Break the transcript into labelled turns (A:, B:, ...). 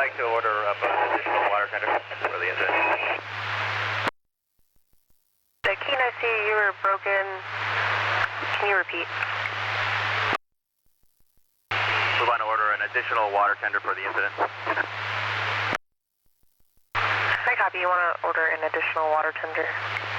A: like to order up an additional water tender for the incident.
B: The Keen, I see you were broken. Can you repeat?
A: We want to order an additional water tender for the incident.
B: I copy. You want to order an additional water tender?